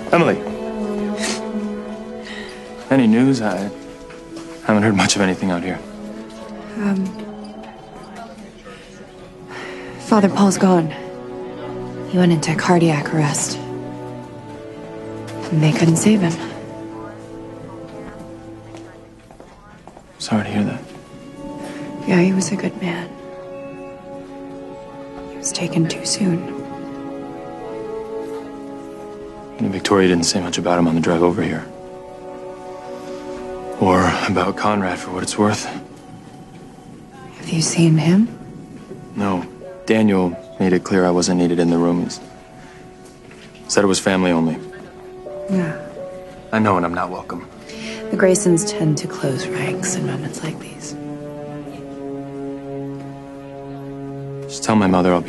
Emily. Any news? I haven't heard much of anything out here. Father Paul's gone. He went into cardiac arrest. And they couldn't save him. Sorry to hear that. Yeah, he was a good man. He was taken too soon. And Victoria didn't say much about him on the drive over here. Or about Conrad, for what it's worth. Have you seen him? No. Daniel made it clear I wasn't needed in the room. He said it was family only. Yeah. I know, and I'm not welcome. The Graysons tend to close ranks in moments like these. Just tell my mother I'll be